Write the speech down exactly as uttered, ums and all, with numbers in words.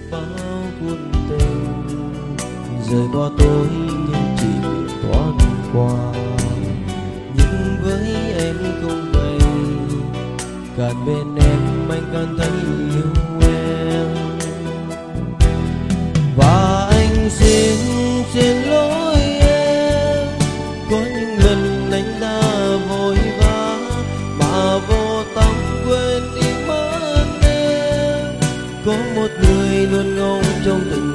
bao cuốn tình rời bỏ tôi nhưng chỉ để thoáng qua. Nhưng với em không vậy, càng bên em anh càng thấy yêu em. Và anh xin xin lỗi em, có những lần anh đã vội vã mà vô tâm quên đi mất em. Có một người luôn ngóng trong từng